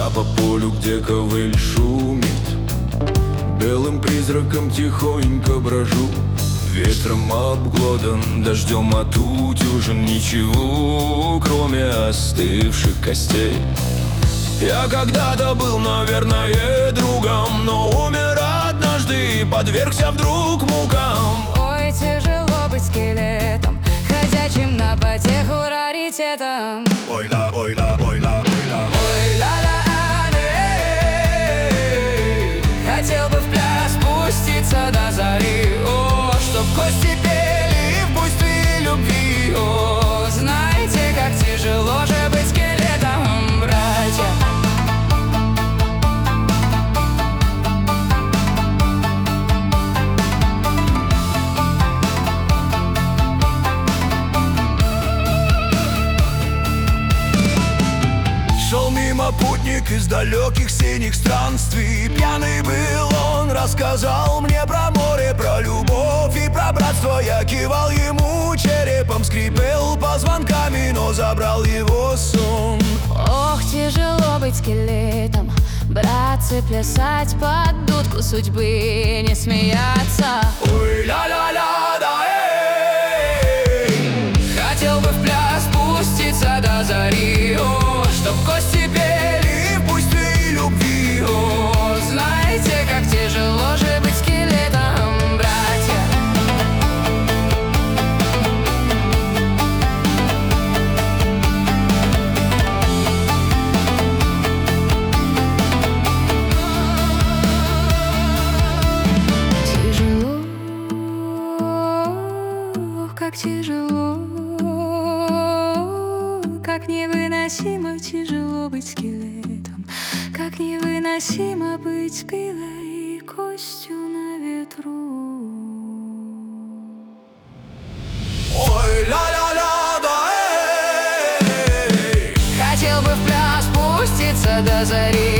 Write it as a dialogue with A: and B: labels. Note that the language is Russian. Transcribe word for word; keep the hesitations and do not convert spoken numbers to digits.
A: Я по полю, где ковыль шумит, белым призраком тихонько брожу. Ветром обглодан, дождем отутюжен, ничего, кроме остывших костей. Я когда-то был, наверное, другом, но умер однажды и подвергся вдруг мукам.
B: Ой, тяжело быть скелетом, ходячим на потеху раритетом.
A: Ой ла, ой ла, ой ла, ой ла,
B: ой ла ла эй. Хотел бы в пляс спуститься до зари, о, чтоб кости пели в буйстве любви. О, знаете, как тяжело же быть скелетом, братья.
A: Шел мимо путник из далеких синих странствий. Пьяный был он, рассказал мне про море, про любовь и про братство. Я кивал ему черепом, скрипел позвонками, но забрал его сон.
B: Ох, тяжело быть скелетом, братцы, плясать под дудку судьбы, не смеяться.
A: Ой ля-ля-ля, да эй.
B: Хотел бы в пляс спуститься до зари, о, чтоб кости пели в буйстве любви. О, знаете, как тяжело же быть скелетом, братья. Тяжело, как тяжело, как невыносимо тяжело быть скелетом, как невыносимо быть белой костью на ветру.
A: Ой ля-ля-ля, да эй.
B: Хотел бы в пляс спуститься до зари,